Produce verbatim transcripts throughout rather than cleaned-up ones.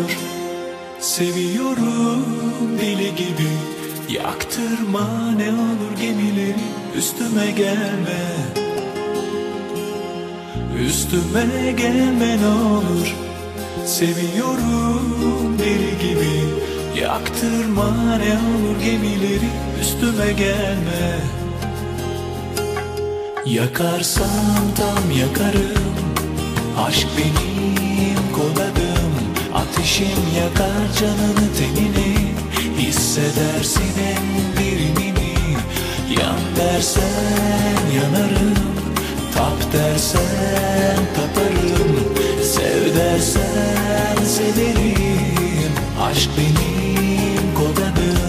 olur. Seviyorum deli gibi. Yaktırma ne olur gemileri, üstüme gelme. Üstüme gelme ne olur. Seviyorum deli gibi. Yaktırma ne olur gemileri, üstüme gelme. Yakarsam tam yakarım, aşk benim kod adım. Ateşim yakar canını tenini, hissedersin en derinini. Yan dersen yanarım, tap dersen taparım. Sev dersen severim, aşk benim kod adım.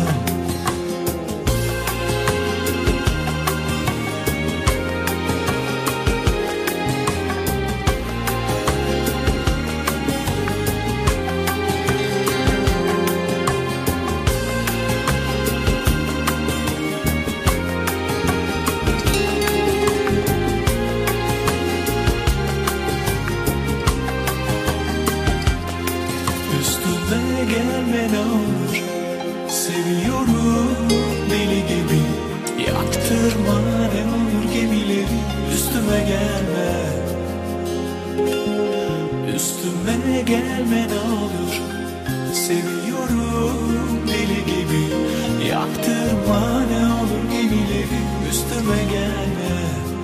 Üstüme gelme ne olur. Seviyorum deli gibi. Yaktırma ne olur gemileri, üstüme gelme. Üstüme gelme ne olur. Seviyorum deli gibi. Yaktırma ne olur gemileri, üstüme gelme.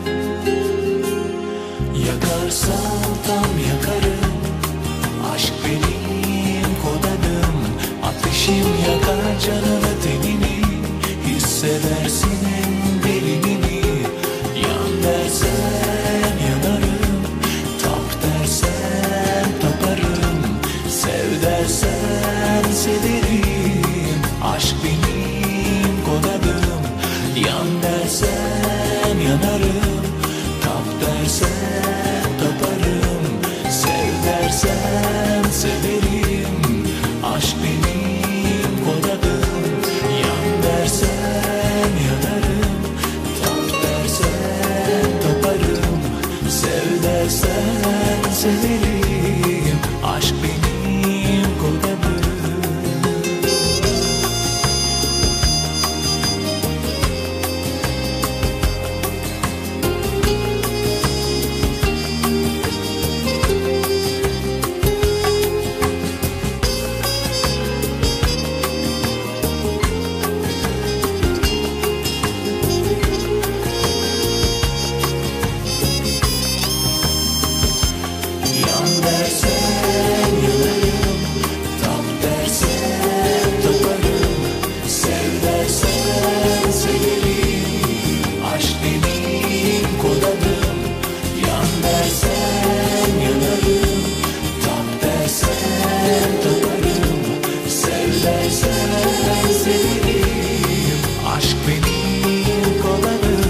Yakarsam tam yakarım, aşk benim kod adım. Ateşim yakar canını tenini, hissedersin en derinini. Yan dersen yanarım, tap dersen taparım. Sev dersen severim, aşk benim kod adım. Yan dersen yanarım, tap dersen taparım. Sev dersen severim, aşk benim kod adım. Yan dersen yanarım, tap dersen taparım. Sev dersen severim, aşk benim kod adım. Yan dersen yanarım, tap dersen taparım. Sev dersen severim, aşk benim kod adım. Yan dersen yanarım, tap dersen taparım. Sev dersen severim, aşk benim kod adım.